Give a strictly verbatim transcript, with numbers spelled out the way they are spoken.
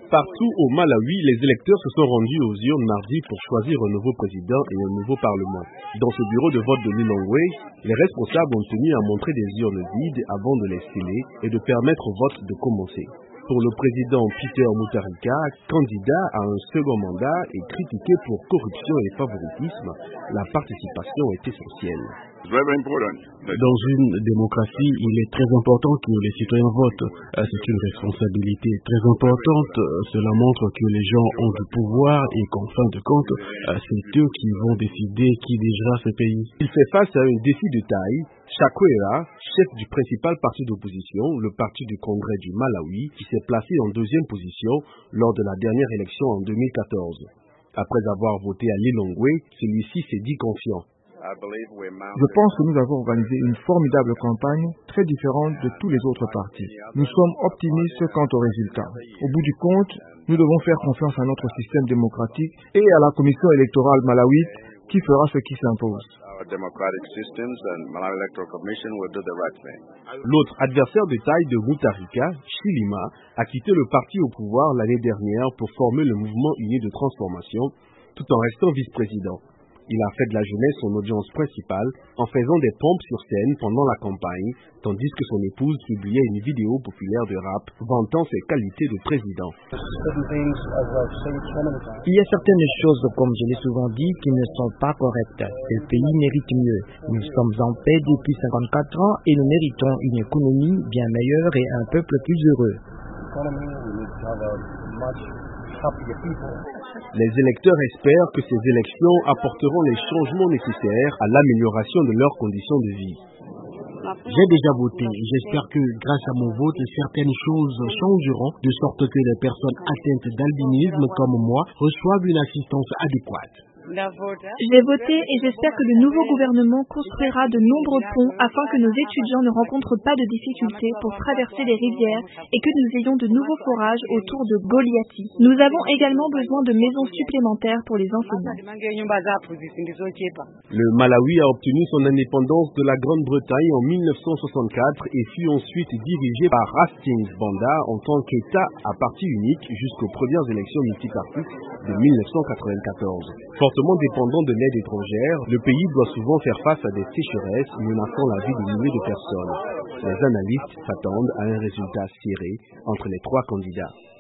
Partout au Malawi, les électeurs se sont rendus aux urnes mardi pour choisir un nouveau président et un nouveau parlement. Dans ce bureau de vote de Lilongwe, les responsables ont tenu à montrer des urnes vides avant de les sceller et de permettre au vote de commencer. Pour le président Peter Mutharika, candidat à un second mandat et critiqué pour corruption et favoritisme, la participation est essentielle. Dans une démocratie, il est très important que les citoyens votent. C'est une responsabilité très importante. Cela montre que les gens ont du pouvoir et qu'en fin de compte, c'est eux qui vont décider qui dirigera ce pays. Il fait face à un défi de taille. Chakwera, chef du principal parti d'opposition, le Parti du Congrès du Malawi, qui s'est placé en deuxième position lors de la dernière élection en deux mille quatorze. Après avoir voté à Lilongwe, celui-ci s'est dit confiant. Je pense que nous avons organisé une formidable campagne, très différente de tous les autres partis. Nous sommes optimistes quant aux résultats. Au bout du compte, nous devons faire confiance à notre système démocratique et à la commission électorale malawite qui fera ce qui s'impose. L'autre adversaire de taille de Mutharika, Chilima, a quitté le parti au pouvoir l'année dernière pour former le mouvement uni de transformation, tout en restant vice-président. Il a fait de la jeunesse son audience principale en faisant des pompes sur scène pendant la campagne, tandis que son épouse publiait une vidéo populaire de rap vantant ses qualités de président. Il y a certaines choses, comme je l'ai souvent dit, qui ne sont pas correctes. Le pays mérite mieux. Nous sommes en paix depuis cinquante-quatre ans et nous méritons une économie bien meilleure et un peuple plus heureux. Les électeurs espèrent que ces élections apporteront les changements nécessaires à l'amélioration de leurs conditions de vie. J'ai déjà voté. J'espère que grâce à mon vote, certaines choses changeront de sorte que les personnes atteintes d'albinisme comme moi reçoivent une assistance adéquate. J'ai voté et j'espère que le nouveau gouvernement construira de nombreux ponts afin que nos étudiants ne rencontrent pas de difficultés pour traverser les rivières et que nous ayons de nouveaux forages autour de Goliathi. Nous avons également besoin de maisons supplémentaires pour les enseignants. Le Malawi a obtenu son indépendance de la Grande-Bretagne en mille neuf cent soixante-quatre et fut ensuite dirigé par Hastings Banda en tant qu'État à parti unique jusqu'aux premières élections multipartites de mille neuf cent quatre-vingt-quatorze. Fortement dépendant de l'aide étrangère, le pays doit souvent faire face à des sécheresses menaçant la vie de milliers de personnes. Les analystes s'attendent à un résultat serré entre les trois candidats.